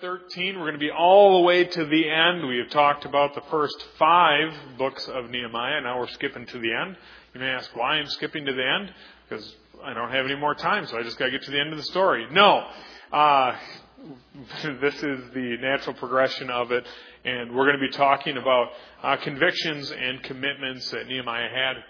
13. We're going to be all the way to the end. We have talked about the first 5 books of Nehemiah. Now we're skipping to the end. You may ask why I'm skipping to the end. Because I don't have any more time, so I just got to get to the end of the story. No. This is the natural progression of it. And we're going to be talking about convictions and commitments that Nehemiah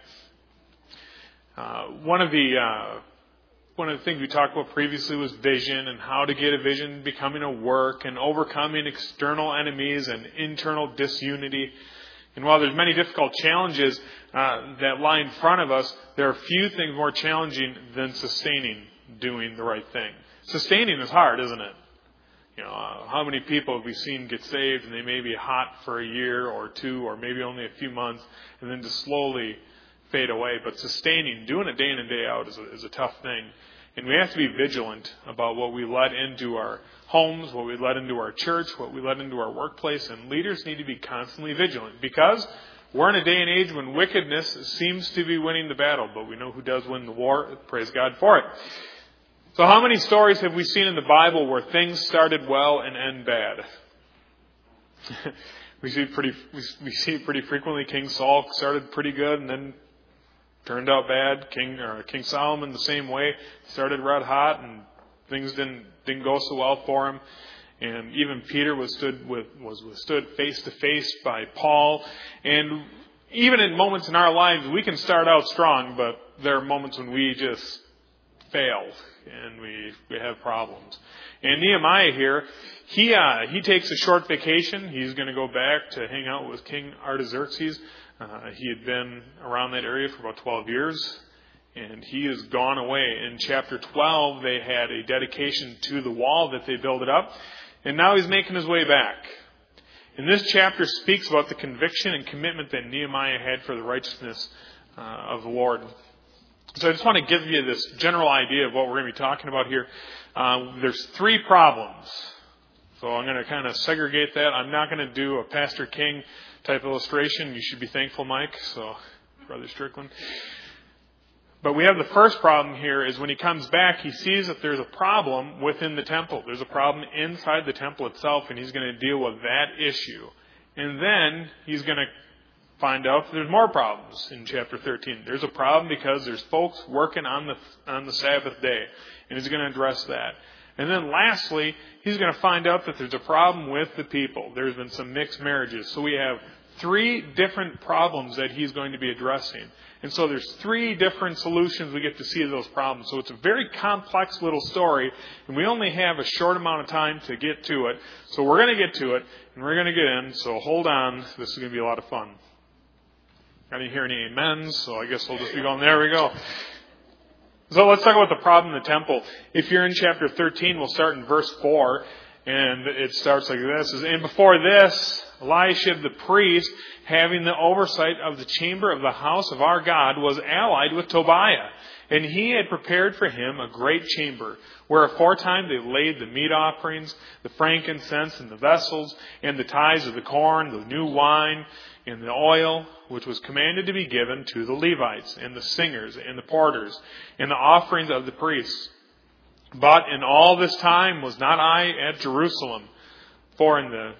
had. One of the things we talked about previously was vision and how to get a vision becoming a work and overcoming external enemies and internal disunity. And while there's many difficult challenges that lie in front of us, there are few things more challenging than sustaining doing the right thing. Sustaining is hard, isn't it? How many people have we seen get saved and they may be hot for a year or 2 or maybe only a few months and then just slowly fade away. But sustaining, doing it day in and day out is a tough thing. And we have to be vigilant about what we let into our homes, what we let into our church, what we let into our workplace. And leaders need to be constantly vigilant because we're in a day and age when wickedness seems to be winning the battle. But we know who does win the war. Praise God for it. So how many stories have we seen in the Bible where things started well and end bad? We see it pretty frequently. King Saul started pretty good and then turned out bad. King Solomon the same way, started red hot and things didn't go so well for him. And even Peter was stood face to face by Paul. And even in moments in our lives, we can start out strong, but there are moments when we just fail and we have problems. And Nehemiah here, he takes a short vacation. He's going to go back to hang out with King Artaxerxes. He had been around that area for about 12 years, and he has gone away. In chapter 12, they had a dedication to the wall that they built it up, and now he's making his way back. And this chapter speaks about the conviction and commitment that Nehemiah had for the righteousness of the Lord. So I just want to give you this general idea of what we're going to be talking about here. There's 3 problems. So I'm going to kind of segregate that. I'm not going to do a Pastor King type illustration. You should be thankful, Mike. So, Brother Strickland. But we have the first problem here is when he comes back, he sees that there's a problem within the temple. There's a problem inside the temple itself, and he's going to deal with that issue. And then he's going to find out that there's more problems in chapter 13. There's a problem because there's folks working on the Sabbath day, and he's going to address that. And then lastly, he's going to find out that there's a problem with the people. There's been some mixed marriages. So we have 3 different problems that he's going to be addressing. And so there's 3 different solutions we get to see to those problems. So it's a very complex little story, and we only have a short amount of time to get to it. So we're going to get to it, and we're going to get in. So hold on. This is going to be a lot of fun. I didn't hear any amens, so I guess we'll just be going. There we go. So let's talk about the problem in the temple. If you're in chapter 13, we'll start in verse 4. And it starts like this. And before this, Eliashib the priest, having the oversight of the chamber of the house of our God, was allied with Tobiah. And he had prepared for him a great chamber, where aforetime they laid the meat offerings, the frankincense, and the vessels, and the tithes of the corn, the new wine, and the oil, which was commanded to be given to the Levites, and the singers, and the porters, and the offerings of the priests. But in all this time was not I at Jerusalem, for in the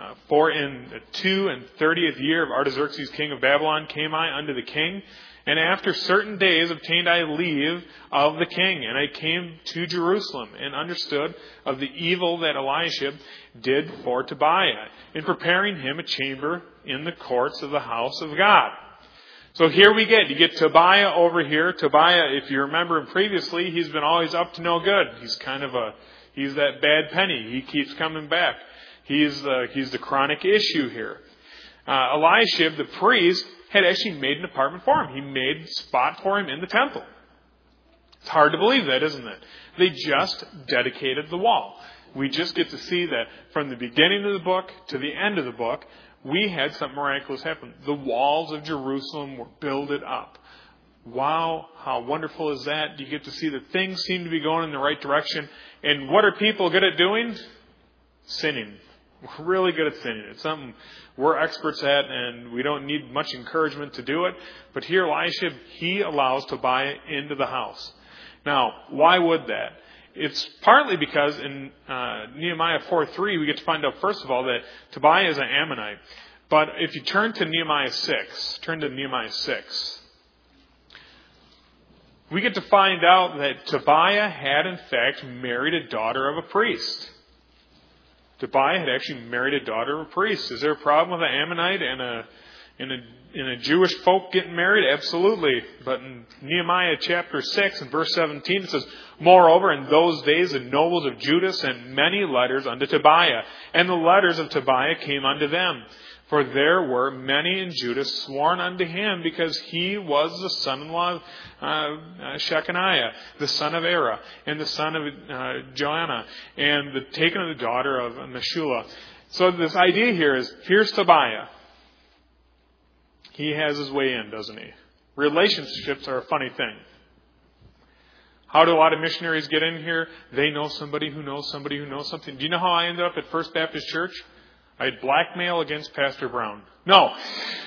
32nd year of Artaxerxes king of Babylon came I unto the king, and after certain days obtained I leave of the king, and I came to Jerusalem, and understood of the evil that Eliashib did for Tobiah, in preparing him a chamber in the courts of the house of God. So here you get Tobiah over here. Tobiah, if you remember him previously, he's been always up to no good. He's that bad penny. He keeps coming back. He's the chronic issue here. Eliashib, the priest, had actually made an apartment for him. He made a spot for him in the temple. It's hard to believe that, isn't it? They just dedicated the wall. We just get to see that from the beginning of the book to the end of the book, we had something miraculous happen. The walls of Jerusalem were builded up. Wow, how wonderful is that? You get to see that things seem to be going in the right direction. And what are people good at doing? Sinning. We're really good at sinning. It's something we're experts at, and we don't need much encouragement to do it. But here, Eliashib, he allows Tobiah into the house. Now, why would that? it's partly because in Nehemiah 4:3 we get to find out, first of all, that Tobiah is an Ammonite. But if you turn to Nehemiah 6, we get to find out that Tobiah had in fact married a daughter of a priest. Tobiah had actually married a daughter of a priest. Is there a problem with an Ammonite and a Jewish folk getting married? Absolutely. But in Nehemiah chapter 6 and verse 17 it says, "Moreover, in those days the nobles of Judah sent many letters unto Tobiah, and the letters of Tobiah came unto them. For there were many in Judah sworn unto him, because he was the son-in-law of Shechaniah, the son of Era, and the son of Joanna, and the taken of the daughter of Meshulah." So this idea here is, here's Tobiah. He has his way in, doesn't he? Relationships are a funny thing. How do a lot of missionaries get in here? They know somebody who knows somebody who knows something. Do you know how I ended up at First Baptist Church? I had blackmail against Pastor Brown. No.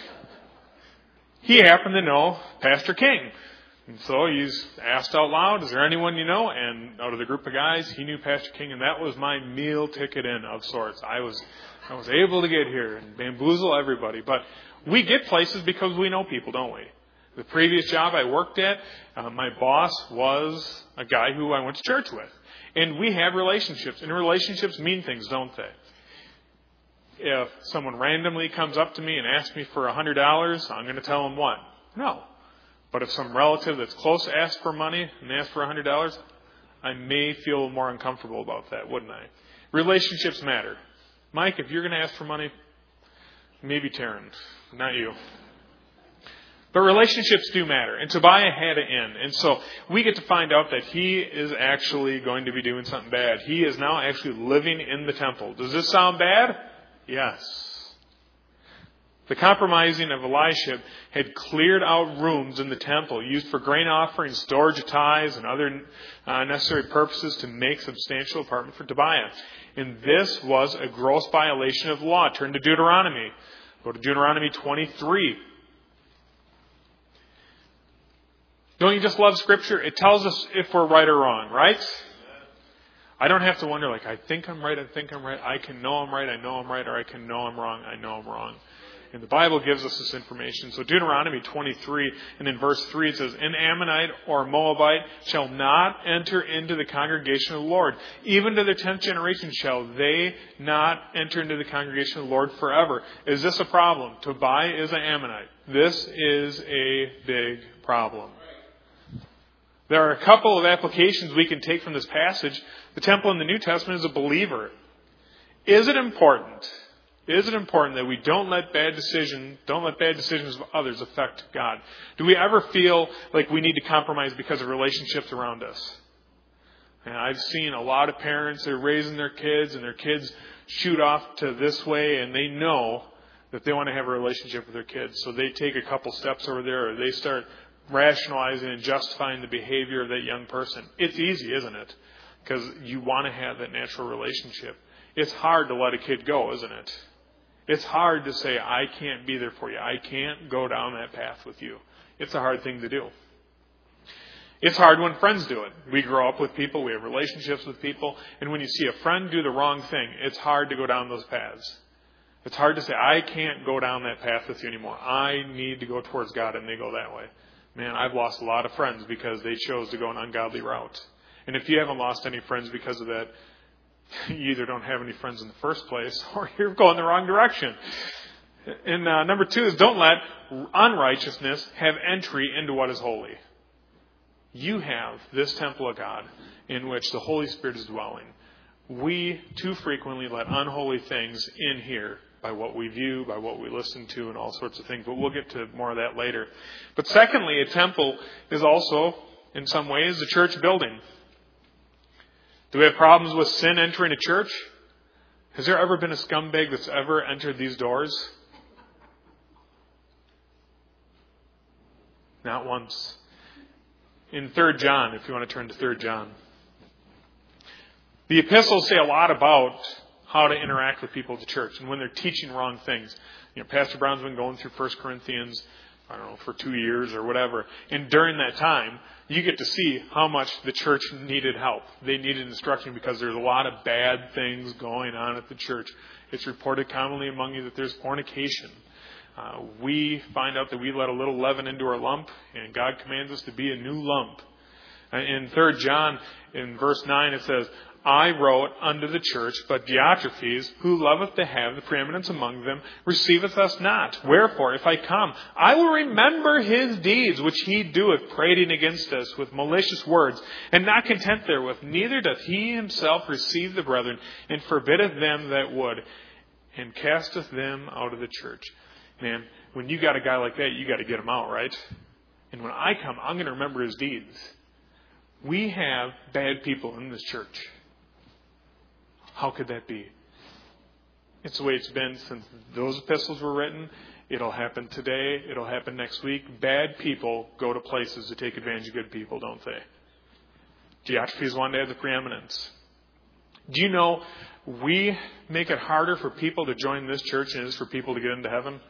He happened to know Pastor King. And so he's asked out loud, "Is there anyone you know?" And out of the group of guys, he knew Pastor King, and that was my meal ticket in of sorts. I was able to get here and bamboozle everybody. But we get places because we know people, don't we? The previous job I worked at, my boss was a guy who I went to church with. And we have relationships. And relationships mean things, don't they? If someone randomly comes up to me and asks me for $100, I'm going to tell them what? No. But if some relative that's close asks for money and asks for $100, I may feel more uncomfortable about that, wouldn't I? Relationships matter. Mike, if you're going to ask for money, maybe Taryn, not you. But relationships do matter. And Tobiah had it in. And so we get to find out that he is actually going to be doing something bad. He is now actually living in the temple. Does this sound bad? Yes. The compromising of Elisha had cleared out rooms in the temple used for grain offerings, storage of tithes, and other necessary purposes to make substantial apartment for Tobiah. And this was a gross violation of law. Turn to Deuteronomy. Go to Deuteronomy 23. Don't you just love Scripture? It tells us if we're right or wrong, right? I don't have to wonder, I think I'm right, I can know I'm right, I know I'm right, or I can know I'm wrong, I know I'm wrong. And the Bible gives us this information. So Deuteronomy 23, and in verse 3 it says, "An Ammonite or Moabite shall not enter into the congregation of the Lord. Even to their 10th generation shall they not enter into the congregation of the Lord forever." Is this a problem? Tobiah is an Ammonite. This is a big problem. There are a couple of applications we can take from this passage. The temple in the New Testament is a believer. Is it important? Is it important that we don't let bad decisions of others affect God? Do we ever feel like we need to compromise because of relationships around us? And I've seen a lot of parents that are raising their kids, and their kids shoot off to this way, and they know that they want to have a relationship with their kids. So they take a couple steps over there, or they start rationalizing and justifying the behavior of that young person. It's easy, isn't it? Because you want to have that natural relationship. It's hard to let a kid go, isn't it? It's hard to say, "I can't be there for you. I can't go down that path with you." It's a hard thing to do. It's hard when friends do it. We grow up with people. We have relationships with people. And when you see a friend do the wrong thing, it's hard to go down those paths. It's hard to say, "I can't go down that path with you anymore. I need to go towards God," and they go that way. Man, I've lost a lot of friends because they chose to go an ungodly route. And if you haven't lost any friends because of that, you either don't have any friends in the first place or you're going the wrong direction. And number 2 is, don't let unrighteousness have entry into what is holy. You have this temple of God in which the Holy Spirit is dwelling. We too frequently let unholy things in here by what we view, by what we listen to, and all sorts of things. But we'll get to more of that later. But secondly, a temple is also, in some ways, a church building. Do we have problems with sin entering a church? Has there ever been a scumbag that's ever entered these doors? Not once. In 3 John, if you want to turn to 3 John. The epistles say a lot about how to interact with people at the church and when they're teaching wrong things. Pastor Brown's been going through 1 Corinthians. for 2 years or whatever. And during that time, you get to see how much the church needed help. They needed instruction because there's a lot of bad things going on at the church. It's reported commonly among you that there's fornication. We find out that we let a little leaven into our lump, and God commands us to be a new lump. In 3 John, in verse 9, it says, I wrote unto the church, but Diotrephes, who loveth to have the preeminence among them, receiveth us not. Wherefore, if I come, I will remember his deeds, which he doeth, prating against us with malicious words, and not content therewith. Neither doth he himself receive the brethren, and forbiddeth them that would, and casteth them out of the church. Man, when you got a guy like that, you got to get him out, right? And when I come, I'm going to remember his deeds. We have bad people in this church. How could that be? It's the way it's been since those epistles were written. It'll happen today. It'll happen next week. Bad people go to places to take advantage of good people, don't they? Diotrephes wanted to have the preeminence. Do you know we make it harder for people to join this church than it is for people to get into heaven?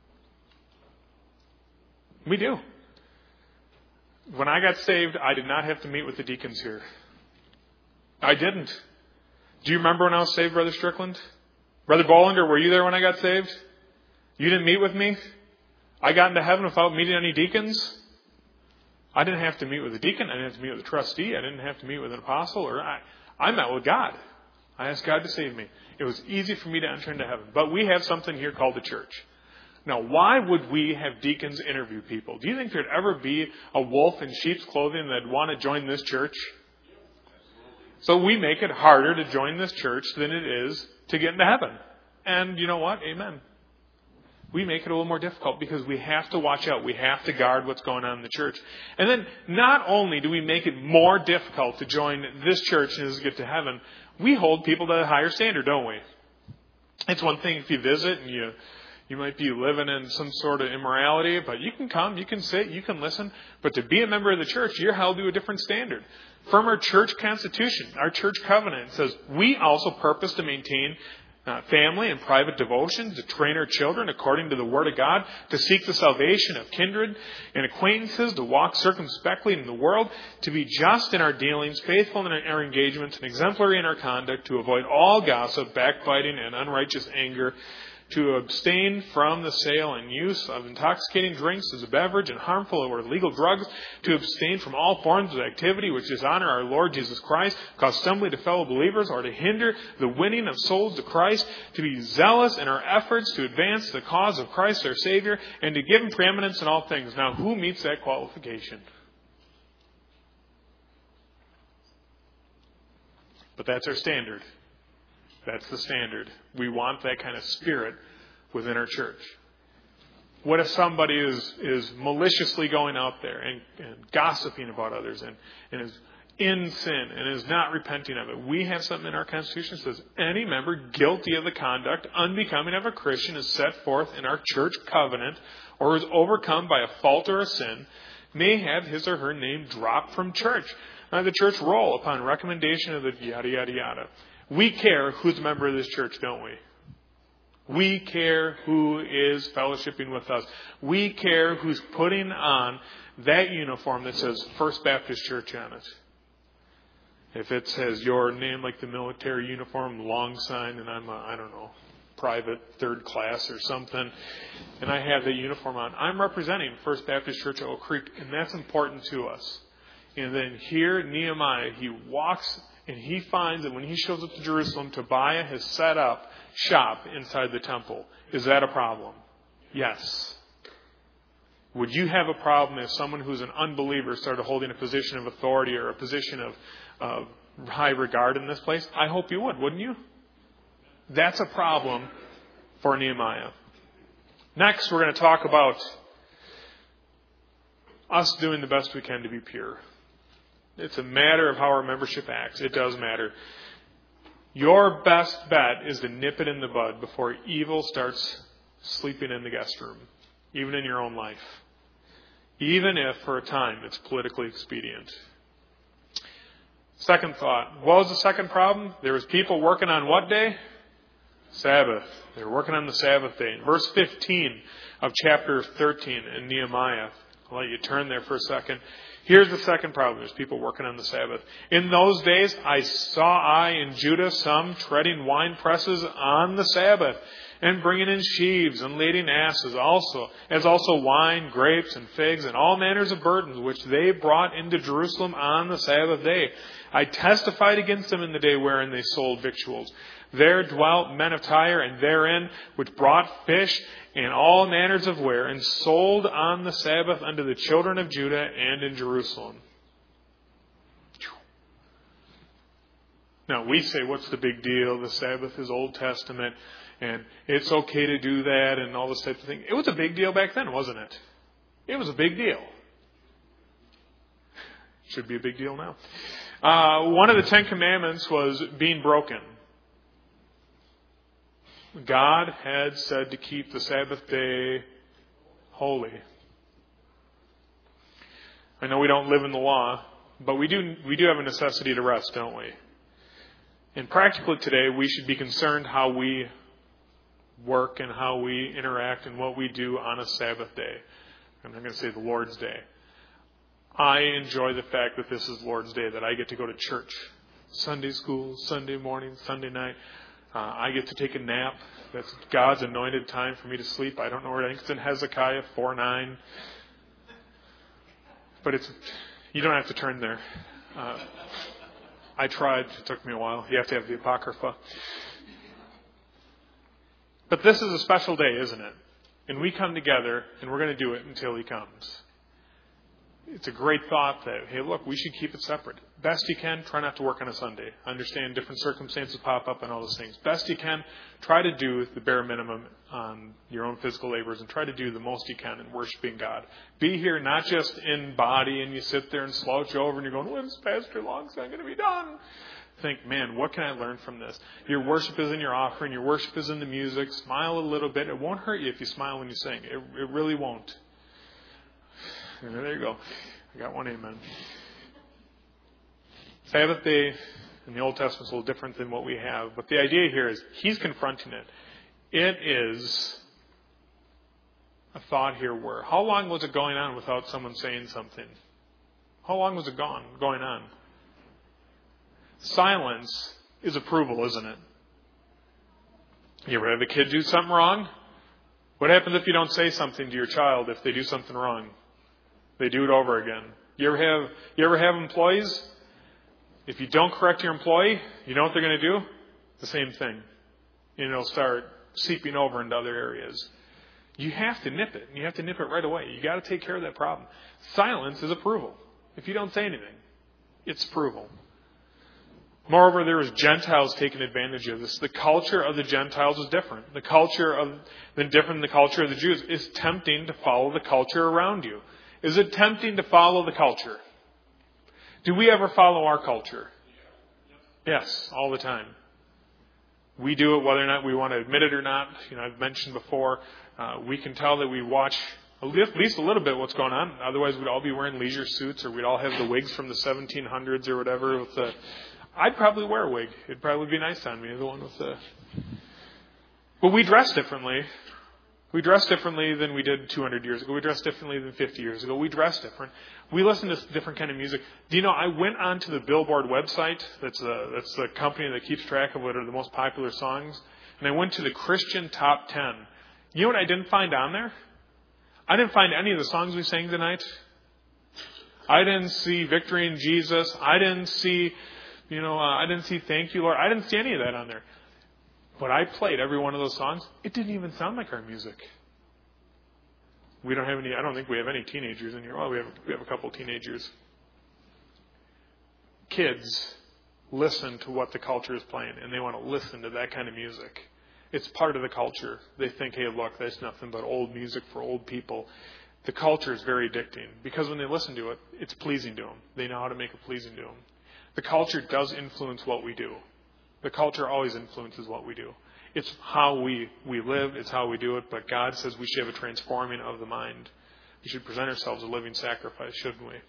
We do. When I got saved, I did not have to meet with the deacons here. I didn't. Do you remember when I was saved, Brother Strickland? Brother Bollinger, were you there when I got saved? You didn't meet with me? I got into heaven without meeting any deacons? I didn't have to meet with a deacon. I didn't have to meet with a trustee. I didn't have to meet with an apostle. I met with God. I asked God to save me. It was easy for me to enter into heaven. But we have something here called the church. Now, why would we have deacons interview people? Do you think there'd ever be a wolf in sheep's clothing that'd want to join this church? So we make it harder to join this church than it is to get into heaven. And you know what? Amen. We make it a little more difficult because we have to watch out. We have to guard what's going on in the church. And then not only do we make it more difficult to join this church and to get to heaven, we hold people to a higher standard, don't we? It's one thing if you visit and you might be living in some sort of immorality, but you can come, you can sit, you can listen. But to be a member of the church, you're held to a different standard. From our church constitution, our church covenant, it says, we also purpose to maintain family and private devotion, to train our children according to the Word of God, to seek the salvation of kindred and acquaintances, to walk circumspectly in the world, to be just in our dealings, faithful in our engagements, and exemplary in our conduct, to avoid all gossip, backbiting, and unrighteous anger, to abstain from the sale and use of intoxicating drinks as a beverage and harmful or illegal drugs, to abstain from all forms of activity which dishonor our Lord Jesus Christ, cause stumbling to fellow believers, or to hinder the winning of souls to Christ, to be zealous in our efforts to advance the cause of Christ our Savior, and to give Him preeminence in all things. Now, who meets that qualification? But that's our standard. That's the standard. We want that kind of spirit within our church. What if somebody is maliciously going out there and gossiping about others and is in sin and is not repenting of it? We have something in our Constitution that says any member guilty of the conduct unbecoming of a Christian is set forth in our church covenant or is overcome by a fault or a sin may have his or her name dropped from church. The church roll upon recommendation of the yada, yada, yada. We care who's a member of this church, don't we? We care who is fellowshipping with us. We care who's putting on that uniform that says First Baptist Church on it. If it says your name like the military uniform, long sign, and I'm private third class or something, and I have the uniform on, I'm representing First Baptist Church at Oak Creek, and that's important to us. And then here, Nehemiah, he walks and he finds that when he shows up to Jerusalem, Tobiah has set up shop inside the temple. Is that a problem? Yes. Would you have a problem if someone who's an unbeliever started holding a position of authority or a position of high regard in this place? I hope you would, wouldn't you? That's a problem for Nehemiah. Next, we're going to talk about us doing the best we can to be pure. It's a matter of how our membership acts. It does matter. Your best bet is to nip it in the bud before evil starts sleeping in the guest room, even in your own life. Even if, for a time, it's politically expedient. Second thought. What was the second problem? There was people working on what day? Sabbath. They were working on the Sabbath day. In verse 15 of chapter 13 in Nehemiah, I'll let you turn there for a second. Here's the second problem. There's people working on the Sabbath. In those days, I in Judah some treading wine presses on the Sabbath, and bringing in sheaves and lading asses as also wine, grapes, and figs, and all manners of burdens, which they brought into Jerusalem on the Sabbath day. I testified against them in the day wherein they sold victuals. There dwelt men of Tyre, and therein, which brought fish and all manners of ware, and sold on the Sabbath unto the children of Judah and in Jerusalem. Now, we say, what's the big deal? The Sabbath is Old Testament, and it's okay to do that, and all this type of thing. It was a big deal back then, wasn't it? It was a big deal. Should be a big deal now. One of the 10 Commandments was being broken. God had said to keep the Sabbath day holy. I know we don't live in the law, but we do have a necessity to rest, don't we? And practically today, we should be concerned how we work and how we interact and what we do on a Sabbath day. I'm not going to say the Lord's Day. I enjoy the fact that this is Lord's Day, that I get to go to church. Sunday school, Sunday morning, Sunday night. I get to take a nap. That's God's anointed time for me to sleep. I don't know where it is. It's in Hezekiah 4:9. But you don't have to turn there. I tried. It took me a while. You have to have the Apocrypha. But this is a special day, isn't it? And we come together, and we're going to do it until He comes. It's a great thought that, hey, look, we should keep it separate. Best you can, try not to work on a Sunday. Understand different circumstances pop up and all those things. Best you can, try to do the bare minimum on your own physical labors and try to do the most you can in worshiping God. Be here not just in body and you sit there and slouch over and you're going, when's Pastor Longson going to be done? Think, man, what can I learn from this? Your worship is in your offering. Your worship is in the music. Smile a little bit. It won't hurt you if you smile when you sing. It really won't. There you go. I got one amen. Sabbath day in the Old Testament is a little different than what we have. But the idea here is He's confronting it. It is a thought here where, how long was it going on without someone saying something? How long was it going on? Silence is approval, isn't it? You ever have a kid do something wrong? What happens if you don't say something to your child if they do something wrong? They do it over again. You ever have employees? If you don't correct your employee, you know what they're going to do? The same thing. And it'll start seeping over into other areas. You have to nip it. And you have to nip it right away. You got to take care of that problem. Silence is approval. If you don't say anything, it's approval. Moreover, there was Gentiles taking advantage of this. The culture of the Gentiles is different. The culture of the culture of the Jews. Is tempting to follow the culture around you. Is it tempting to follow the culture? Do we ever follow our culture? Yes, all the time. We do it whether or not we want to admit it or not. I've mentioned before, we can tell that we watch at least a little bit what's going on. Otherwise, we'd all be wearing leisure suits, or we'd all have the wigs from the 1700s or whatever. I'd probably wear a wig. It'd probably be nice on me, the one with the... But we dress differently. We dress differently than we did 200 years ago. We dress differently than 50 years ago. We dress different. We listen to different kind of music. Do you know, I went onto the Billboard website. That's the company that keeps track of what are the most popular songs. And I went to the Christian Top 10. You know what I didn't find on there? I didn't find any of the songs we sang tonight. I didn't see Victory in Jesus. I didn't see, Thank You, Lord. I didn't see any of that on there. When I played every one of those songs, it didn't even sound like our music. We don't have any. I don't think we have any teenagers in here. Well, we have a couple of teenagers. Kids listen to what the culture is playing, and they want to listen to that kind of music. It's part of the culture. They think, hey, look, that's nothing but old music for old people. The culture is very addicting because when they listen to it, it's pleasing to them. They know how to make it pleasing to them. The culture does influence what we do. The culture always influences what we do. It's how we live. It's how we do it. But God says we should have a transforming of the mind. We should present ourselves a living sacrifice, shouldn't we?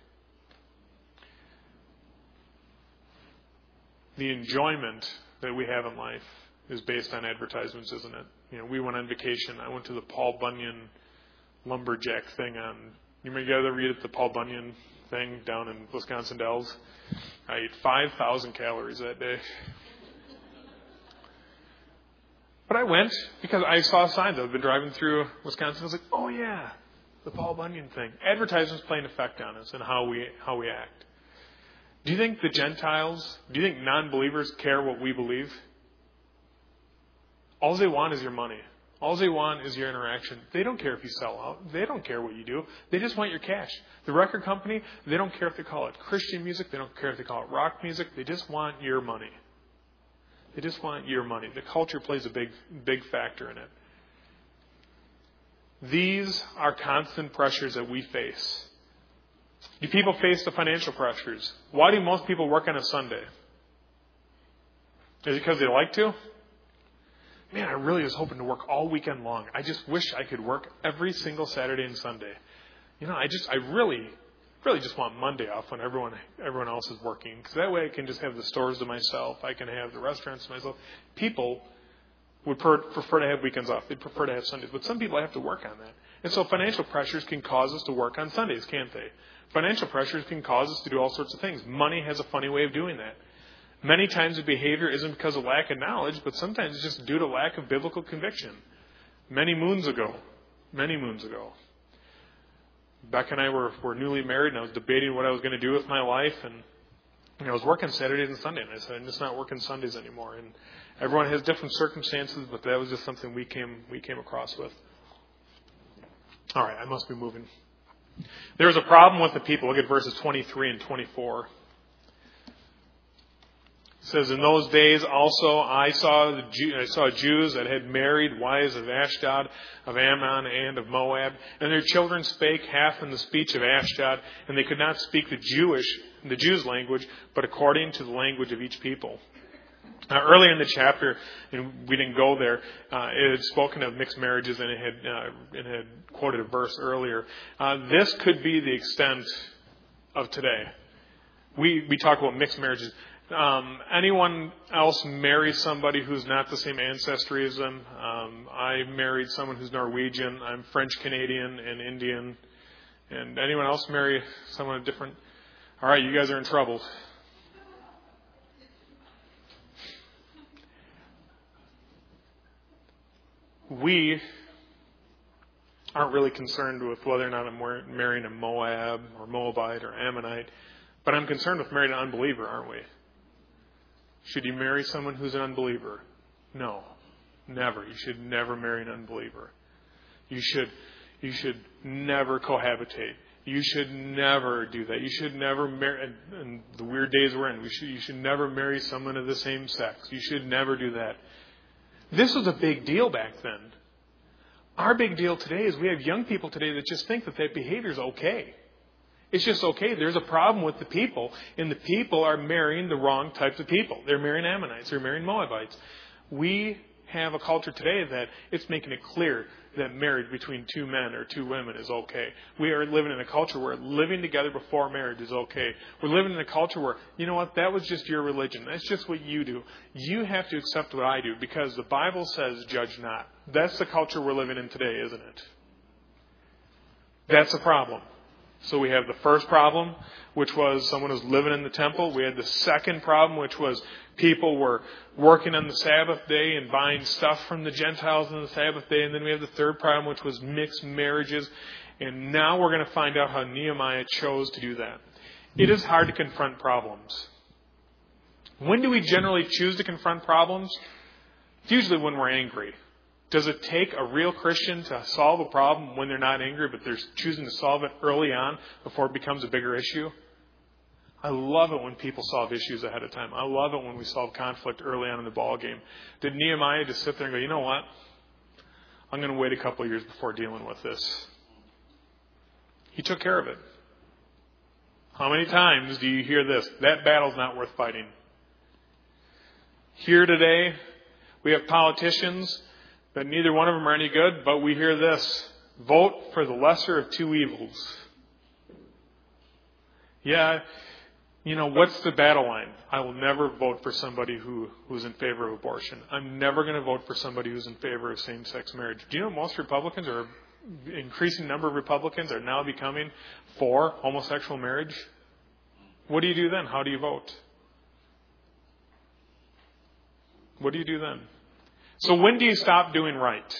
The enjoyment that we have in life is based on advertisements, isn't it? You know, we went on vacation. I went to the Paul Bunyan lumberjack thing on. You ever read at the Paul Bunyan thing down in Wisconsin Dells? I ate 5,000 calories that day. But I went because I saw signs. I've been driving through Wisconsin. I was like, oh yeah, the Paul Bunyan thing. Advertisements play an effect on us and how we act. Do you think the Gentiles, do you think non-believers care what we believe? All they want is your money. All they want is your interaction. They don't care if you sell out. They don't care what you do. They just want your cash. The record company, they don't care if they call it Christian music. They don't care if they call it rock music. They just want your money. They just want your money. The culture plays a big factor in it. These are constant pressures that we face. Do people face the financial pressures? Why do most people work on a Sunday? Is it because they like to? Man, I really was hoping to work all weekend long. I just wish I could work every single Saturday and Sunday. You know, I really just want Monday off when everyone else is working. Because that way I can just have the stores to myself. I can have the restaurants to myself. People would prefer to have weekends off. They'd prefer to have Sundays. But some people have to work on that. And so financial pressures can cause us to work on Sundays, can't they? Financial pressures can cause us to do all sorts of things. Money has a funny way of doing that. Many times the behavior isn't because of lack of knowledge, but sometimes it's just due to lack of biblical conviction. Many moons ago, Becca and I were newly married, and I was debating what I was going to do with my life, and I was working Saturdays and Sundays, and I said, I'm just not working Sundays anymore. And everyone has different circumstances, but that was just something we came across with. All right, I must be moving. There was a problem with the people. Look at verses 23 and 24. It says, in those days also I saw Jews that had married wives of Ashdod, of Ammon, and of Moab, and their children spake half in the speech of Ashdod, and they could not speak the Jews' language, but according to the language of each people. Earlier in the chapter, and we didn't go there, it had spoken of mixed marriages, and it had quoted a verse earlier. This could be the extent of today. We talk about mixed marriages. Anyone else marry somebody who's not the same ancestry as them? I married someone who's Norwegian. I'm French, Canadian, and Indian. And anyone else marry someone different? All right, you guys are in trouble. We aren't really concerned with whether or not I'm marrying a Moab or Moabite or Ammonite, but I'm concerned with marrying an unbeliever, aren't we? Should you marry someone who's an unbeliever? No, never. You should never marry an unbeliever. You should never cohabitate. You should never do that. You should never marry, and the weird days we're in, you should never marry someone of the same sex. You should never do that. This was a big deal back then. Our big deal today is we have young people today that just think that behavior is okay. It's just okay. There's a problem with the people, and the people are marrying the wrong types of people. They're marrying Ammonites. They're marrying Moabites. We have a culture today that it's making it clear that marriage between two men or two women is okay. We are living in a culture where living together before marriage is okay. We're living in a culture where, you know what, that was just your religion. That's just what you do. You have to accept what I do because the Bible says judge not. That's the culture we're living in today, isn't it? That's a problem. So we have the first problem, which was someone was living in the temple. We had the second problem, which was people were working on the Sabbath day and buying stuff from the Gentiles on the Sabbath day. And then we have the third problem, which was mixed marriages. And now we're going to find out how Nehemiah chose to do that. It is hard to confront problems. When do we generally choose to confront problems? It's usually when we're angry. Does it take a real Christian to solve a problem when they're not angry, but they're choosing to solve it early on before it becomes a bigger issue? I love it when people solve issues ahead of time. I love it when we solve conflict early on in the ball game. Did Nehemiah just sit there and go, you know what? I'm going to wait a couple of years before dealing with this. He took care of it. How many times do you hear this? That battle's not worth fighting. Here today, we have politicians that neither one of them are any good, but we hear this: vote for the lesser of two evils. Yeah, What's the battle line? I will never vote for somebody who's in favor of abortion. I'm never going to vote for somebody who's in favor of same-sex marriage. Do you know most Republicans, or an increasing number of Republicans, are now becoming for homosexual marriage? What do you do then? How do you vote? What do you do then? So when do you stop doing right?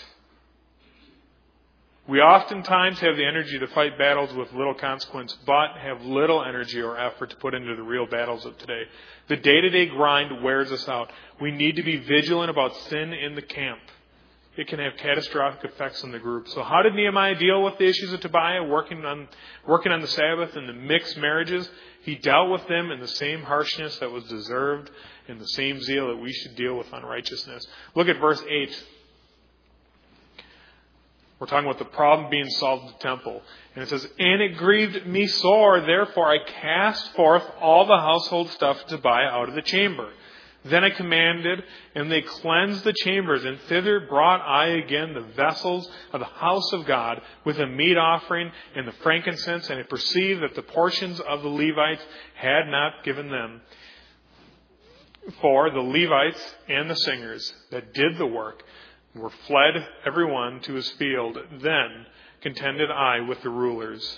We oftentimes have the energy to fight battles with little consequence, but have little energy or effort to put into the real battles of today. The day-to-day grind wears us out. We need to be vigilant about sin in the camp. It can have catastrophic effects on the group. So how did Nehemiah deal with the issues of Tobiah, working on the Sabbath and the mixed marriages? He dealt with them in the same harshness that was deserved, in the same zeal that we should deal with unrighteousness. Look at verse 8. We're talking about the problem being solved in the temple. And it says, "And it grieved me sore, therefore I cast forth all the household stuff of Tobiah out of the chamber. Then I commanded, and they cleansed the chambers, and thither brought I again the vessels of the house of God with the meat offering and the frankincense, and I perceived that the portions of the Levites had not given them. For the Levites and the singers that did the work were fled every one to his field. Then contended I with the rulers."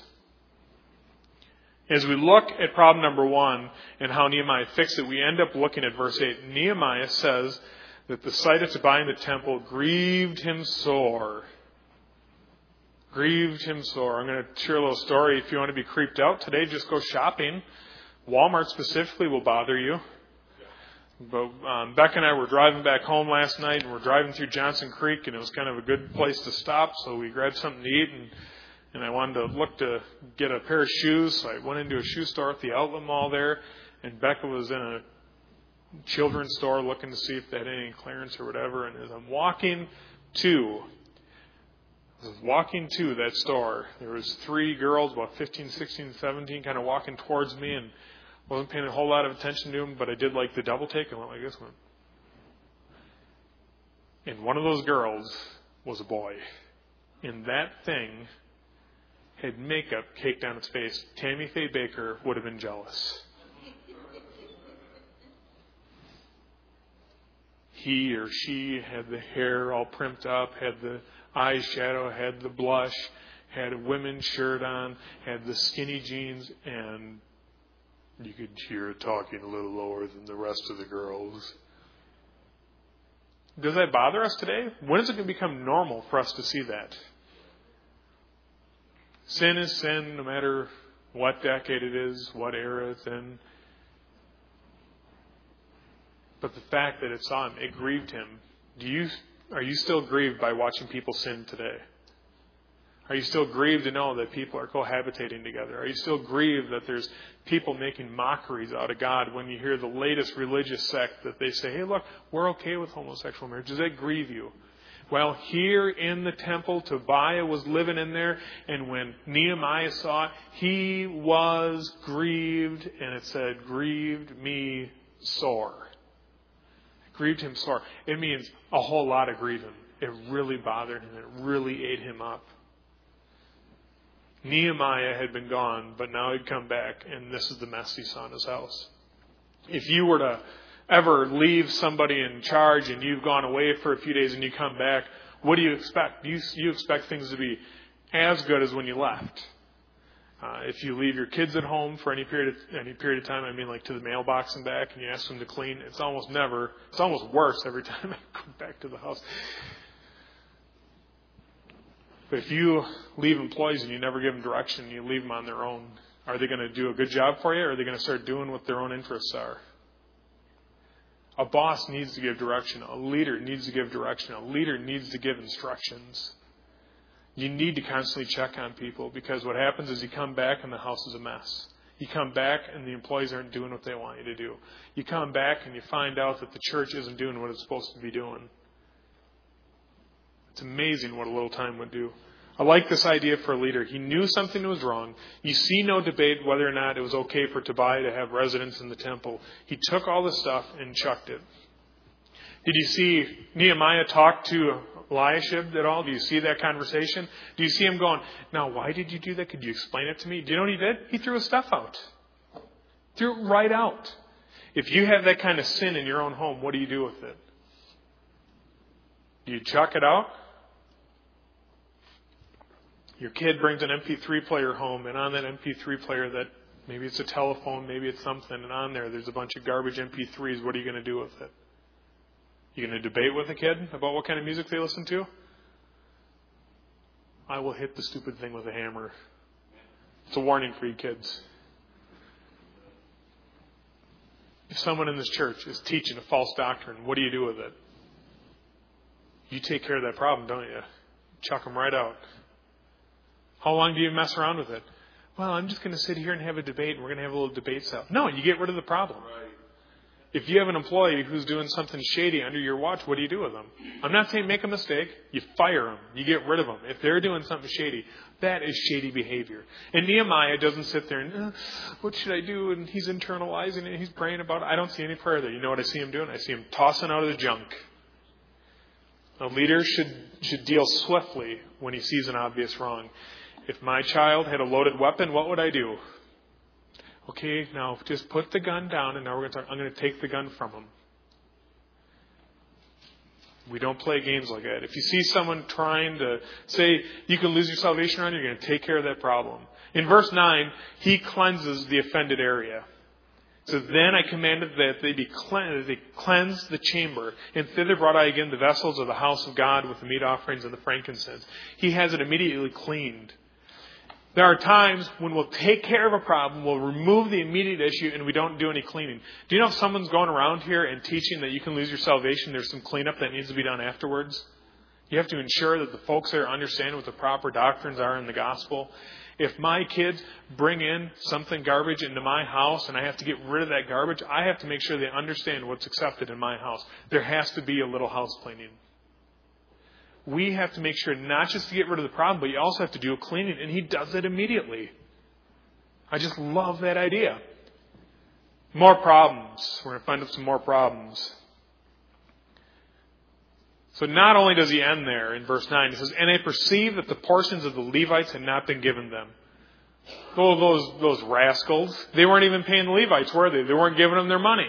As we look at problem number 1 and how Nehemiah fixed it, we end up looking at verse 8. Nehemiah says that the sight of Tobiah in the temple grieved him sore. Grieved him sore. I'm going to share a little story. If you want to be creeped out today, just go shopping. Walmart specifically will bother you. But Beck and I were driving back home last night, and we're driving through Johnson Creek, and it was kind of a good place to stop, so we grabbed something to eat, and I wanted to look to get a pair of shoes, so I went into a shoe store at the outlet mall there, and Becca was in a children's store looking to see if they had any clearance or whatever, and as I'm walking to that store, there was 3 girls, about 15, 16, 17, kind of walking towards me, and wasn't paying a whole lot of attention to them, but I did like the double take. I went like this one. And one of those girls was a boy. And that thing had makeup caked on its face. Tammy Faye Baker would have been jealous. He or she had the hair all primped up, had the eyeshadow, had the blush, had a women's shirt on, had the skinny jeans, and you could hear it talking a little lower than the rest of the girls. Does that bother us today? When is it going to become normal for us to see that? Sin is sin, no matter what decade it is, what era it's in. But the fact that it saw him, it grieved him. Are you still grieved by watching people sin today? Are you still grieved to know that people are cohabitating together? Are you still grieved that there's people making mockeries out of God when you hear the latest religious sect that they say, hey, look, we're okay with homosexual marriage? Does that grieve you? Well, here in the temple, Tobiah was living in there, and when Nehemiah saw it, he was grieved, and it said, grieved me sore. It grieved him sore. It means a whole lot of grieving. It really bothered him. It really ate him up. Nehemiah had been gone, but now he'd come back, and this is the mess he saw in his house. If you were to ever leave somebody in charge and you've gone away for a few days and you come back, what do you expect? You expect things to be as good as when you left. If you leave your kids at home for any period of time, I mean like to the mailbox and back, and you ask them to clean, it's almost worse every time I go back to the house. But if you leave employees and you never give them direction, you leave them on their own, are they going to do a good job for you, or are they going to start doing what their own interests are? A boss needs to give direction. A leader needs to give direction. A leader needs to give instructions. You need to constantly check on people, because what happens is you come back and the house is a mess. You come back and the employees aren't doing what they want you to do. You come back and you find out that the church isn't doing what it's supposed to be doing. It's amazing what a little time would do. I like this idea for a leader. He knew something was wrong. You see no debate whether or not it was okay for Tobiah to have residence in the temple. He took all the stuff and chucked it. Did you see Nehemiah talk to Eliashib at all? Do you see that conversation? Do you see him going, now why did you do that? Could you explain it to me? Do you know what he did? He threw his stuff out. Threw it right out. If you have that kind of sin in your own home, what do you do with it? Do you chuck it out? Your kid brings an MP3 player home, and on that MP3 player, that maybe it's a telephone, maybe it's something, and on there's a bunch of garbage MP3s. What are you going to do with it? You going to debate with a kid about what kind of music they listen to? I will hit the stupid thing with a hammer. It's a warning for you kids. If someone in this church is teaching a false doctrine, what do you do with it? You take care of that problem, don't you? Chuck them right out. How long do you mess around with it? Well, I'm just going to sit here and have a debate, and we're going to have a little debate cell. No, you get rid of the problem. Right. If you have an employee who's doing something shady under your watch, what do you do with them? I'm not saying make a mistake. You fire them. You get rid of them. If they're doing something shady, that is shady behavior. And Nehemiah doesn't sit there and, what should I do? And he's internalizing it. He's praying about it. I don't see any prayer there. You know what I see him doing? I see him tossing out of the junk. A leader should deal swiftly when he sees an obvious wrong. If my child had a loaded weapon, what would I do? Okay, now just put the gun down, and now I'm going to take the gun from him. We don't play games like that. If you see someone trying to say you can lose your salvation around, you're going to take care of that problem. In verse 9, he cleanses the offended area. So then I commanded that they cleanse the chamber, and thither brought I again the vessels of the house of God with the meat offerings and the frankincense. He has it immediately cleaned. There are times when we'll take care of a problem, we'll remove the immediate issue, and we don't do any cleaning. Do you know if someone's going around here and teaching that you can lose your salvation, there's some cleanup that needs to be done afterwards? You have to ensure that the folks there understand what the proper doctrines are in the gospel. If my kids bring in something garbage into my house and I have to get rid of that garbage, I have to make sure they understand what's accepted in my house. There has to be a little house cleaning. We have to make sure not just to get rid of the problem, but you also have to do a cleaning, and he does it immediately. I just love that idea. More problems. We're going to find out some more problems. So not only does he end there in verse 9, he says, and I perceive that the portions of the Levites had not been given them. Oh, those rascals. They weren't even paying the Levites, were they? They weren't giving them their money.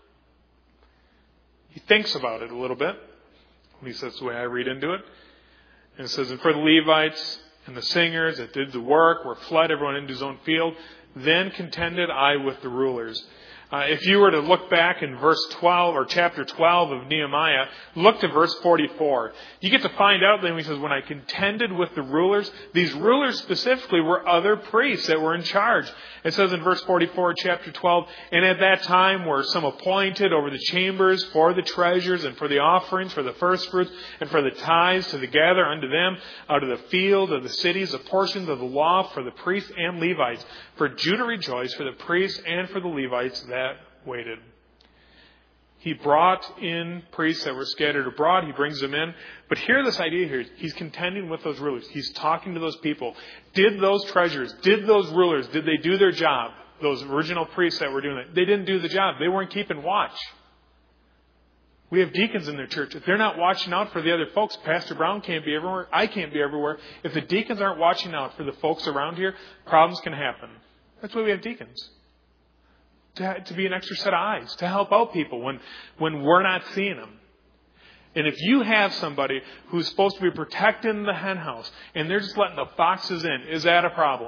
He thinks about it a little bit. At least that's the way I read into it. And it says, and for the Levites and the singers that did the work were fled everyone into his own field. Then contended I with the rulers. If you were to look back in verse 12 or chapter 12 of Nehemiah, look to verse 44. You get to find out then he says, when I contended with the rulers, these rulers specifically were other priests that were in charge. It says in verse 44, chapter 12, and at that time were some appointed over the chambers for the treasures and for the offerings, for the firstfruits, and for the tithes to the gather unto them out of the field of the cities the portions of the law for the priests and Levites. For Judah rejoiced for the priests and for the Levites that waited. He brought in priests that were scattered abroad. He brings them in. But hear this idea here. He's contending with those rulers. He's talking to those people. Did those treasurers, did those rulers, did they do their job? Those original priests that were doing it. They didn't do the job. They weren't keeping watch. We have deacons in their church. If they're not watching out for the other folks, Pastor Brown can't be everywhere. I can't be everywhere. If the deacons aren't watching out for the folks around here, problems can happen. That's why we have deacons. To be an extra set of eyes, to help out people when we're not seeing them. And if you have somebody who's supposed to be protecting the hen house and they're just letting the foxes in, is that a problem?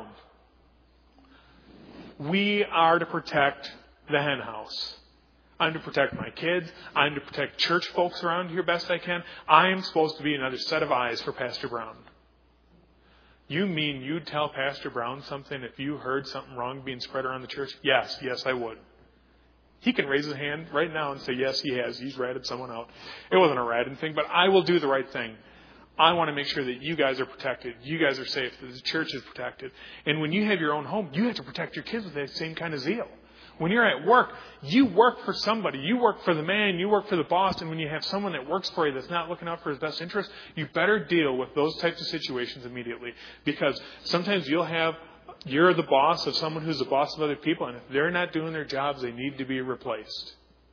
We are to protect the hen house. I'm to protect my kids. I'm to protect church folks around here best I can. I am supposed to be another set of eyes for Pastor Brown. You mean you'd tell Pastor Brown something if you heard something wrong being spread around the church? Yes, I would. He can raise his hand right now and say, yes, he has. He's ratted someone out. It wasn't a ratting thing, but I will do the right thing. I want to make sure that you guys are protected. You guys are safe. That the church is protected. And when you have your own home, you have to protect your kids with that same kind of zeal. When you're at work, you work for somebody. You work for the man. You work for the boss. And when you have someone that works for you that's not looking out for his best interest, you better deal with those types of situations immediately. Because sometimes you're the boss of someone who's the boss of other people. And if they're not doing their jobs, they need to be replaced.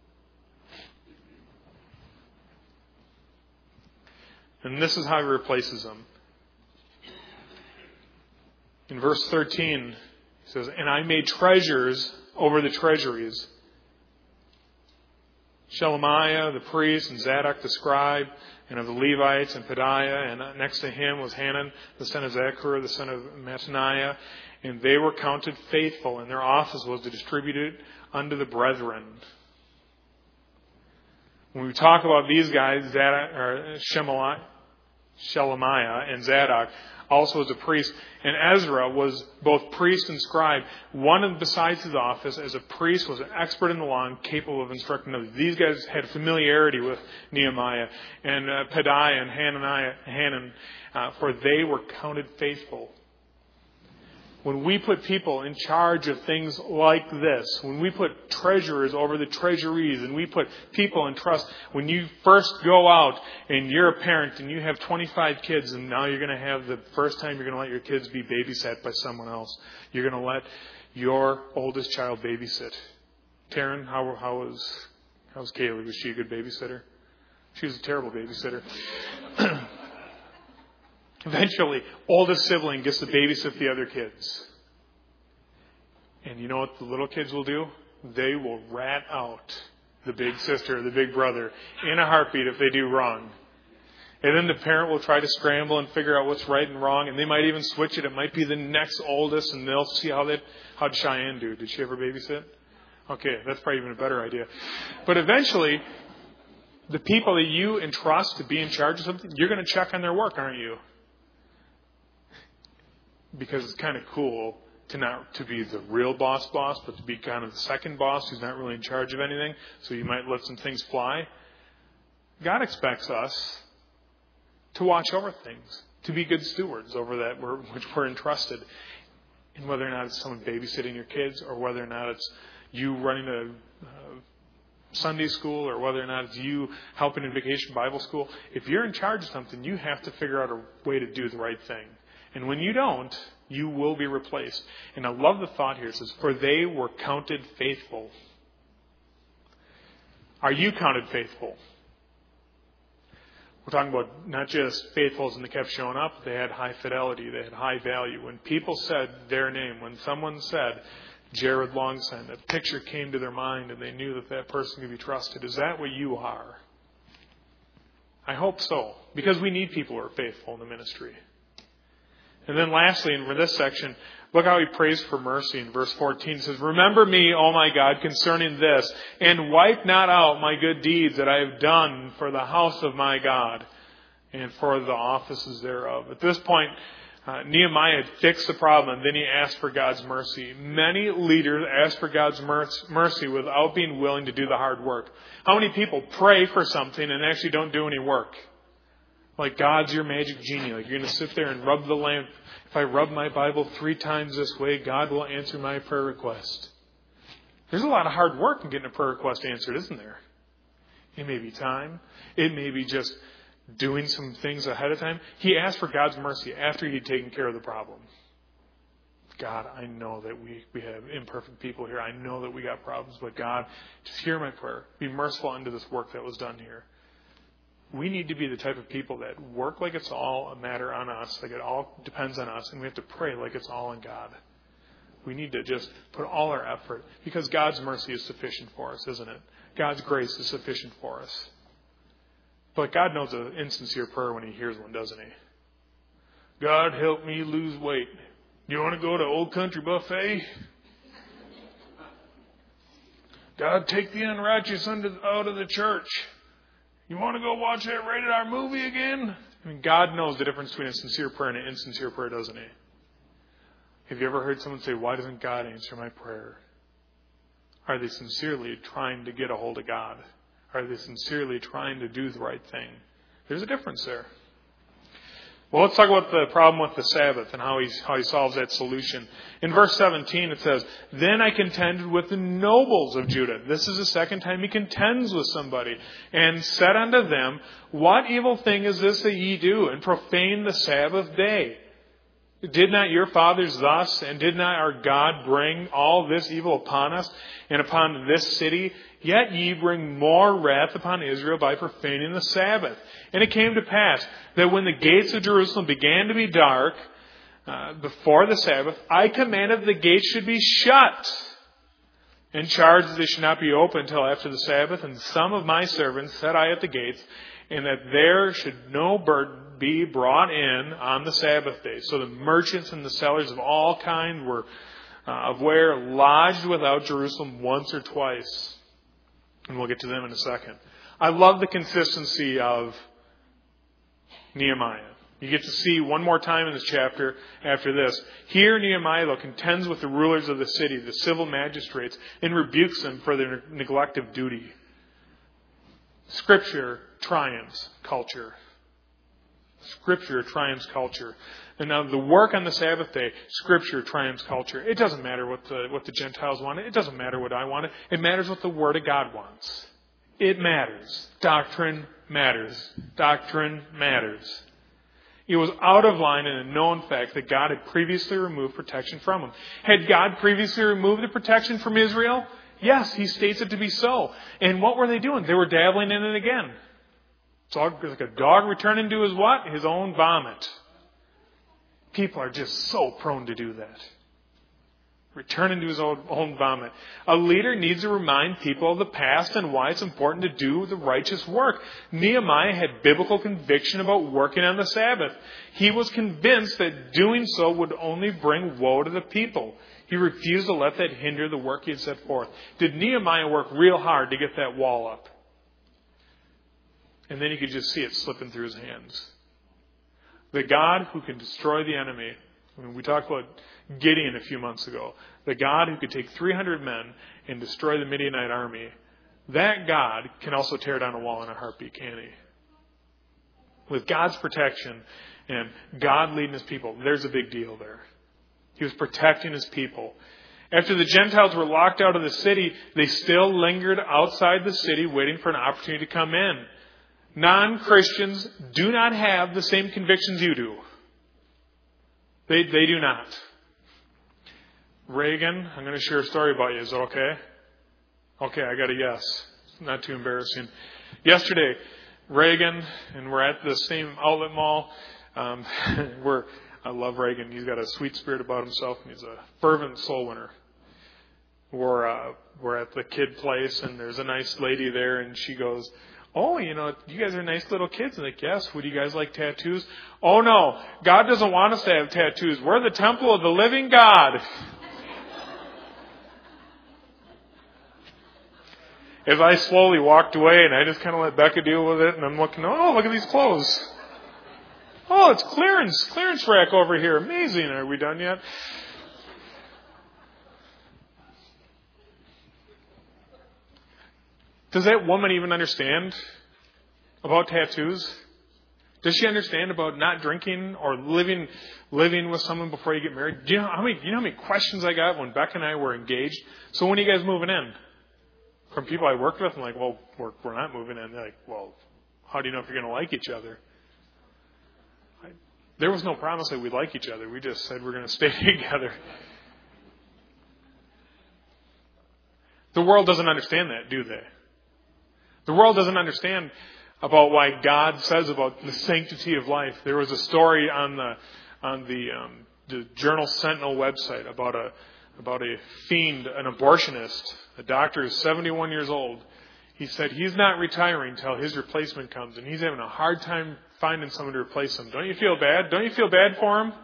And this is how he replaces them. In verse 13, he says, and I made treasures over the treasuries. Shelemiah the priest and Zadok the scribe, and of the Levites, and Pedaiah, and next to him was Hanan, the son of Zechariah, the son of Mattaniah, and they were counted faithful, and their office was to distribute it unto the brethren. When we talk about these guys, Shelemiah and Zadok, also as a priest, and Ezra was both priest and scribe. One besides his office as a priest was an expert in the law and capable of instructing others. These guys had familiarity with Nehemiah and Pedaiah and Hanan, for they were counted faithful. When we put people in charge of things like this, when we put treasurers over the treasuries, and we put people in trust, when you first go out and you're a parent and you have 25 kids, and now you're going to have the first time you're going to let your kids be babysat by someone else. You're going to let your oldest child babysit. Taryn, how's Kaylee? Was she a good babysitter? She was a terrible babysitter. Eventually, oldest sibling gets to babysit the other kids. And you know what the little kids will do? They will rat out the big sister or the big brother in a heartbeat if they do wrong. And then the parent will try to scramble and figure out what's right and wrong, and they might even switch it. It might be the next oldest, and they'll see how'd Cheyenne do. Did she ever babysit? Okay, that's probably even a better idea. But eventually, the people that you entrust to be in charge of something, you're going to check on their work, aren't you? Because it's kind of cool to be the real boss, but to be kind of the second boss who's not really in charge of anything. So you might let some things fly. God expects us to watch over things, to be good stewards over that which we're entrusted. And whether or not it's someone babysitting your kids, or whether or not it's you running a Sunday school, or whether or not it's you helping in Vacation Bible School. If you're in charge of something, you have to figure out a way to do the right thing. And when you don't, you will be replaced. And I love the thought here. It says, for they were counted faithful. Are you counted faithful? We're talking about not just faithfuls and they kept showing up. They had high fidelity. They had high value. When people said their name, when someone said Jared Longson, a picture came to their mind and they knew that person could be trusted. Is that what you are? I hope so. Because we need people who are faithful in the ministry. And then lastly, in this section, look how he prays for mercy in verse 14. It says, remember me, O my God, concerning this, and wipe not out my good deeds that I have done for the house of my God and for the offices thereof. At this point, Nehemiah had fixed the problem, and then he asked for God's mercy. Many leaders ask for God's mercy without being willing to do the hard work. How many people pray for something and actually don't do any work? Like God's your magic genie. Like you're going to sit there and rub the lamp. If I rub my Bible 3 times this way, God will answer my prayer request. There's a lot of hard work in getting a prayer request answered, isn't there? It may be time. It may be just doing some things ahead of time. He asked for God's mercy after he'd taken care of the problem. God, I know that we have imperfect people here. I know that we got problems. But God, just hear my prayer. Be merciful unto this work that was done here. We need to be the type of people that work like it's all a matter on us, like it all depends on us, and we have to pray like it's all on God. We need to just put all our effort, because God's mercy is sufficient for us, isn't it? God's grace is sufficient for us. But God knows an insincere prayer when he hears one, doesn't he? God, help me lose weight. You want to go to Old Country Buffet? God, take the unrighteous out of the church. You want to go watch that rated R movie again? I mean, God knows the difference between a sincere prayer and an insincere prayer, doesn't he? Have you ever heard someone say, why doesn't God answer my prayer? Are they sincerely trying to get a hold of God? Are they sincerely trying to do the right thing? There's a difference there. Well, let's talk about the problem with the Sabbath and how he solves that solution. In verse 17 it says, then I contended with the nobles of Judah. This is the second time he contends with somebody. And said unto them, what evil thing is this that ye do, and profane the Sabbath day? Did not your fathers thus, and did not our God bring all this evil upon us and upon this city? Yet ye bring more wrath upon Israel by profaning the Sabbath. And it came to pass that when the gates of Jerusalem began to be dark before the Sabbath, I commanded the gates should be shut. and charged that they should not be open until after the Sabbath. And some of my servants set I at the gates, and that there should no burden be brought in on the Sabbath day. So the merchants and the sellers of all kind were of ware lodged without Jerusalem once or twice. And we'll get to them in a second. I love the consistency of Nehemiah. You get to see one more time in this chapter after this. Here Nehemiah, though, contends with the rulers of the city, the civil magistrates, and rebukes them for their neglect of duty. Scripture triumphs culture. Scripture triumphs culture. And now the work on the Sabbath day, Scripture triumphs culture. It doesn't matter what the Gentiles wanted. It doesn't matter what I wanted. It matters what the Word of God wants. It matters. Doctrine matters. Doctrine matters. It was out of line and a known fact that God had previously removed protection from him. Had God previously removed the protection from Israel? Yes, he states it to be so. And what were they doing? They were dabbling in it again. It's like a dog returning to his what? His own vomit. People are just so prone to do that. Returning to his own vomit. A leader needs to remind people of the past and why it's important to do the righteous work. Nehemiah had biblical conviction about working on the Sabbath. He was convinced that doing so would only bring woe to the people. He refused to let that hinder the work he had set forth. Did Nehemiah work real hard to get that wall up? And then you could just see it slipping through his hands. The God who can destroy the enemy. We talked about Gideon a few months ago. The God who could take 300 men and destroy the Midianite army. That God can also tear down a wall in a heartbeat, can't he? With God's protection and God leading his people, there's a big deal there. He was protecting his people. After the Gentiles were locked out of the city, they still lingered outside the city waiting for an opportunity to come in. Non-Christians do not have the same convictions you do. They do not. Reagan, I'm going to share a story about you. Is that okay? Okay, I got a yes. It's not too embarrassing. Yesterday, Reagan, and we're at the same outlet mall. I love Reagan. He's got a sweet spirit about himself, and he's a fervent soul winner. We're at the kid place, and there's a nice lady there, and she goes, "Oh, you guys are nice little kids." I'm like, "Yes. Would you guys like tattoos?" "Oh, no. God doesn't want us to have tattoos. We're the temple of the living God." As I slowly walked away, and I just kind of let Becca deal with it, and I'm looking, oh, look at these clothes. Oh, it's clearance rack over here. Amazing. Are we done yet? Does that woman even understand about tattoos? Does she understand about not drinking or living with someone before you get married? Do you know how many questions I got when Becca and I were engaged? So when are you guys moving in? From people I worked with, I'm like, well, we're not moving in. They're like, well, how do you know if you're going to like each other? There was no promise that we'd like each other. We just said we're going to stay together. The world doesn't understand that, do they? The world doesn't understand about why God says about the sanctity of life. There was a story on the Journal Sentinel website about a fiend, an abortionist. A doctor is 71 years old. He said he's not retiring until his replacement comes, and he's having a hard time finding someone to replace him. Don't you feel bad? Don't you feel bad for him?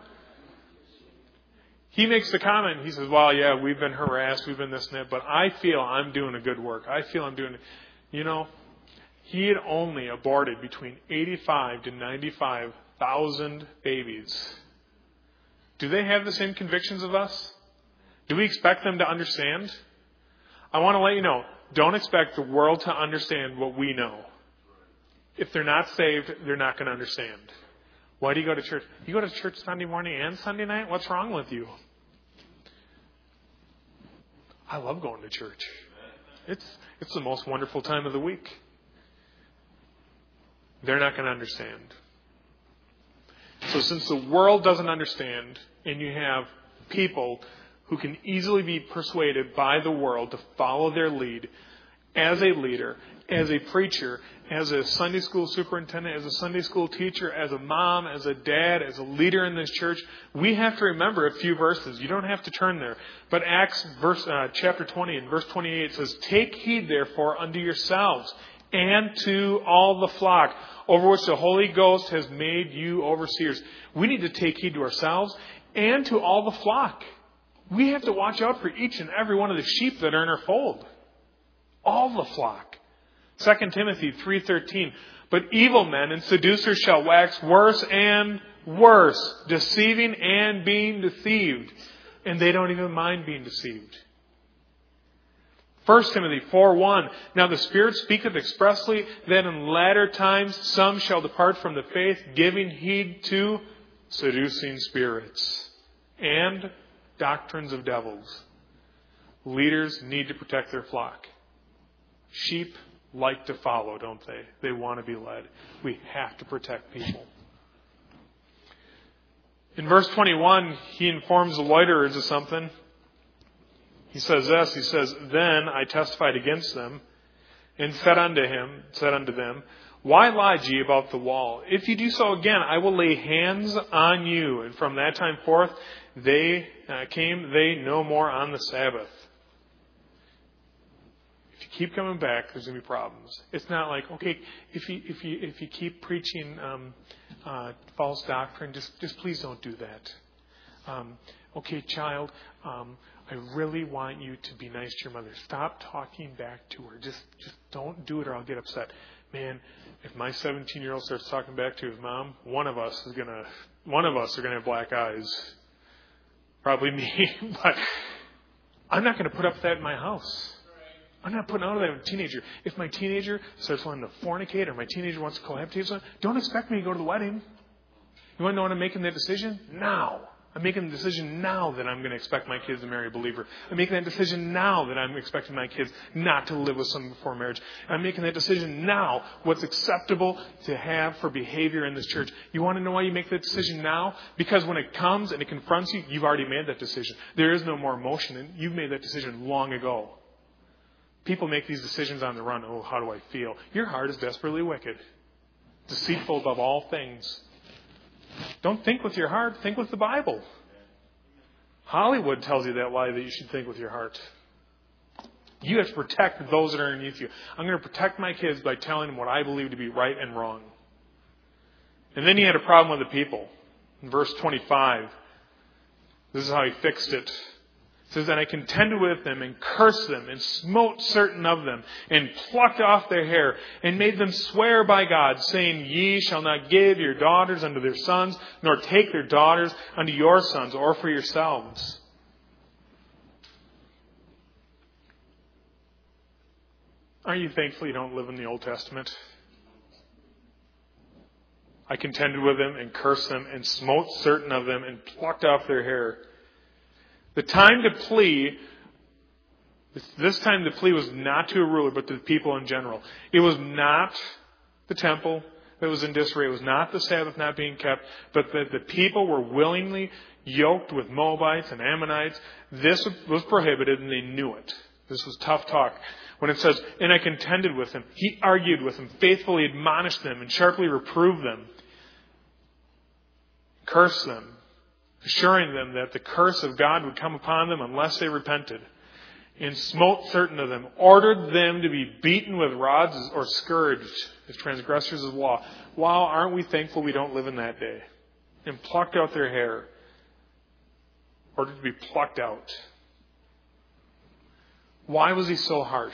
He makes the comment. He says, well, yeah, we've been harassed, we've been this and that, but I feel I'm doing a good work. I feel I'm doing it. He had only aborted between 85 to 95,000 babies. Do they have the same convictions of us? Do we expect them to understand? I want to let you know, don't expect the world to understand what we know. If they're not saved, they're not going to understand. Why do you go to church? You go to church Sunday morning and Sunday night? What's wrong with you? I love going to church. It's the most wonderful time of the week. They're not going to understand. So since the world doesn't understand, and you have people who can easily be persuaded by the world to follow their lead as a leader, as a preacher, as a Sunday school superintendent, as a Sunday school teacher, as a mom, as a dad, as a leader in this church, we have to remember a few verses. You don't have to turn there. But Acts chapter 20 and verse 28 says, "Take heed therefore unto yourselves and to all the flock, over which the Holy Ghost has made you overseers." We need to take heed to ourselves and to all the flock. We have to watch out for each and every one of the sheep that are in our fold. All the flock. 2 Timothy 3:13, "But evil men and seducers shall wax worse and worse, deceiving and being deceived." And they don't even mind being deceived. 1 Timothy 4:1, "Now the Spirit speaketh expressly that in latter times some shall depart from the faith, giving heed to seducing spirits and doctrines of devils." Leaders need to protect their flock. Sheep like to follow, don't they? They want to be led. We have to protect people. In verse 21, he informs the loiterers of something. He says this, he says, "Then I testified against them and said unto them, Why lodge ye about the wall? If ye do so again, I will lay hands on you." And from that time forth, came they no more on the Sabbath. If you keep coming back, there's going to be problems. It's not like, okay, if you keep preaching false doctrine, just please don't do that. Okay, child, I really want you to be nice to your mother. Stop talking back to her. Just don't do it, or I'll get upset. Man, if my 17-year-old starts talking back to his mom, one of us are gonna have black eyes. Probably me, but I'm not going to put up with that in my house. I'm not putting up with that with a teenager. If my teenager starts wanting to fornicate, or my teenager wants to cohabitate with someone, don't expect me to go to the wedding. You want to know when I'm making that decision? Now. I'm making the decision now that I'm going to expect my kids to marry a believer. I'm making that decision now that I'm expecting my kids not to live with someone before marriage. I'm making that decision now what's acceptable to have for behavior in this church. You want to know why you make that decision now? Because when it comes and it confronts you, you've already made that decision. There is no more emotion, and you've made that decision long ago. People make these decisions on the run. Oh, how do I feel? Your heart is desperately wicked, deceitful above all things. Don't think with your heart. Think with the Bible. Hollywood tells you that lie, that you should think with your heart. You have to protect those that are underneath you. I'm going to protect my kids by telling them what I believe to be right and wrong. And then he had a problem with the people. In verse 25, this is how he fixed it. It says, "And I contended with them, and cursed them, and smote certain of them, and plucked off their hair, and made them swear by God, saying, Ye shall not give your daughters unto their sons, nor take their daughters unto your sons, or for yourselves." Aren't you thankful you don't live in the Old Testament? "I contended with them, and cursed them, and smote certain of them, and plucked off their hair." The time to plea, this time the plea was not to a ruler, but to the people in general. It was not the temple that was in disarray. It was not the Sabbath not being kept, but that the people were willingly yoked with Moabites and Ammonites. This was prohibited, and they knew it. This was tough talk. When it says, "And I contended with them," he argued with them, faithfully admonished them, and sharply reproved them, cursed them, assuring them that the curse of God would come upon them unless they repented, and smote certain of them, ordered them to be beaten with rods or scourged as transgressors of law. Wow, aren't we thankful we don't live in that day? And plucked out their hair, ordered to be plucked out. Why was he so harsh?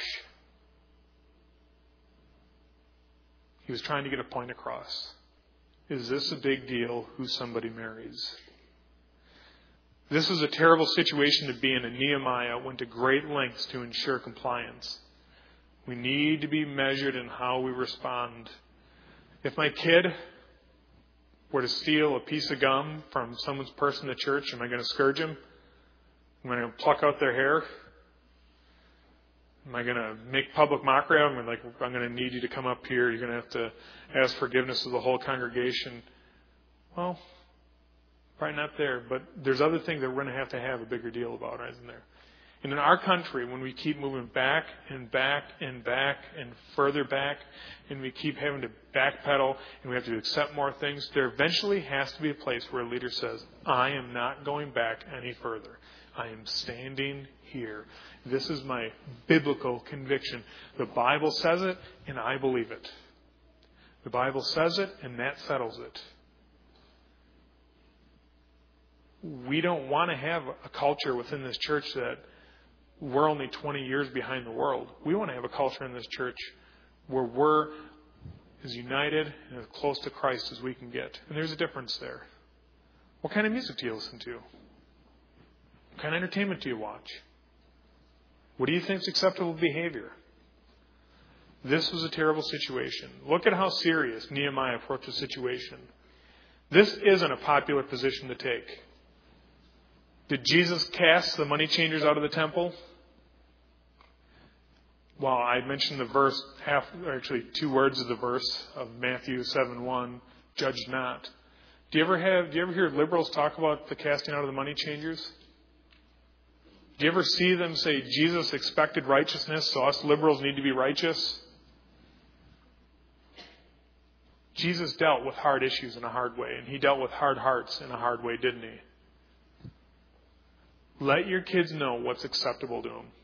He was trying to get a point across. Is this a big deal who somebody marries? This was a terrible situation to be in, and Nehemiah went to great lengths to ensure compliance. We need to be measured in how we respond. If my kid were to steal a piece of gum from someone's purse in the church, am I going to scourge him? Am I going to pluck out their hair? Am I going to make public mockery of them? I'm going to need you to come up here. You're going to have to ask forgiveness of the whole congregation. Well, probably not there, but there's other things that we're going to have a bigger deal about, isn't there? And in our country, when we keep moving back and back and back and further back, and we keep having to backpedal and we have to accept more things, there eventually has to be a place where a leader says, I am not going back any further. I am standing here. This is my biblical conviction. The Bible says it, and I believe it. The Bible says it, and that settles it. We don't want to have a culture within this church that we're only 20 years behind the world. We want to have a culture in this church where we're as united and as close to Christ as we can get. And there's a difference there. What kind of music do you listen to? What kind of entertainment do you watch? What do you think is acceptable behavior? This was a terrible situation. Look at how serious Nehemiah approached the situation. This isn't a popular position to take. Did Jesus cast the money changers out of the temple? Well, I mentioned the verse, two words of the verse of Matthew 7:1, judge not. Do you ever hear liberals talk about the casting out of the money changers? Do you ever see them say Jesus expected righteousness, so us liberals need to be righteous? Jesus dealt with hard issues in a hard way, and he dealt with hard hearts in a hard way, didn't he? Let your kids know what's acceptable to them.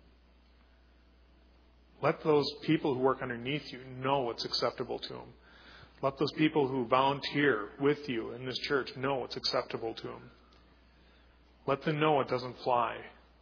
Let those people who work underneath you know what's acceptable to them. Let those people who volunteer with you in this church know what's acceptable to them. Let them know it doesn't fly.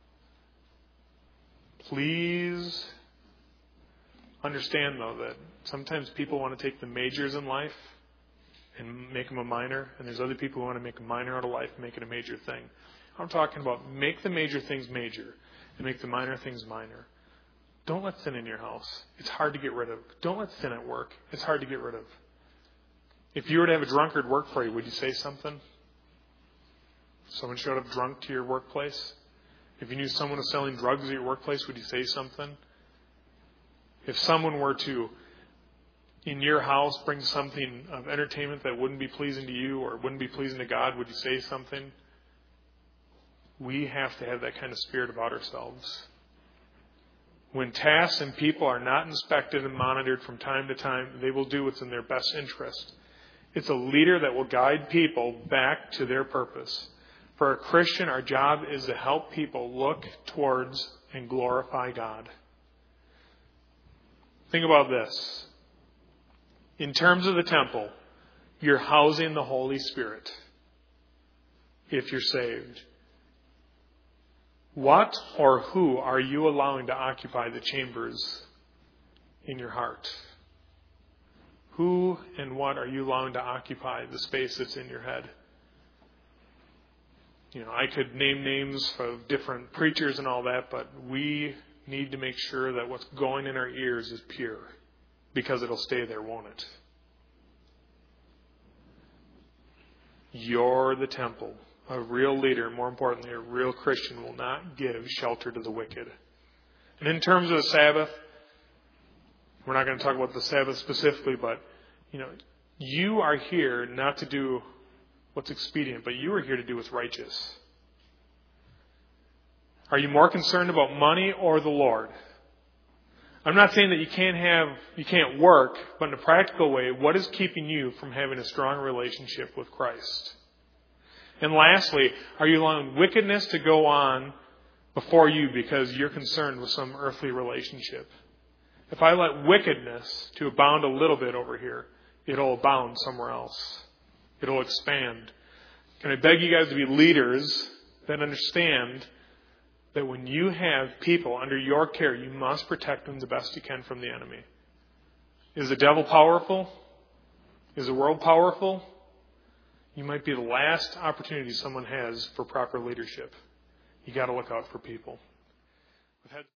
Please understand, though, that sometimes people want to take the majors in life and make them a minor, and there's other people who want to make a minor out of life and make it a major thing. I'm talking about make the major things major and make the minor things minor. Don't let sin in your house. It's hard to get rid of. Don't let sin at work. It's hard to get rid of. If you were to have a drunkard work for you, would you say something? Someone showed up drunk to your workplace? If you knew someone was selling drugs at your workplace, would you say something? If someone were to, in your house, bring something of entertainment that wouldn't be pleasing to you or wouldn't be pleasing to God, would you say something? We have to have that kind of spirit about ourselves. When tasks and people are not inspected and monitored from time to time, they will do what's in their best interest. It's a leader that will guide people back to their purpose. For a Christian, our job is to help people look towards and glorify God. Think about this. In terms of the temple, you're housing the Holy Spirit if you're saved. What or who are you allowing to occupy the chambers in your heart? Who and what are you allowing to occupy the space that's in your head? I could name names of different preachers and all that, but we need to make sure that what's going in our ears is pure, because it'll stay there, won't it? You're the temple. A real leader, more importantly, a real Christian, will not give shelter to the wicked. And in terms of the Sabbath, we're not going to talk about the Sabbath specifically, but, you are here not to do what's expedient, but you are here to do what's righteous. Are you more concerned about money or the Lord? I'm not saying that you can't work, but in a practical way, what is keeping you from having a strong relationship with Christ? And lastly, are you allowing wickedness to go on before you because you're concerned with some earthly relationship? If I let wickedness to abound a little bit over here, it'll abound somewhere else. It'll expand. Can I beg you guys to be leaders that understand that when you have people under your care, you must protect them the best you can from the enemy? Is the devil powerful? Is the world powerful? You might be the last opportunity someone has for proper leadership. You got to look out for people.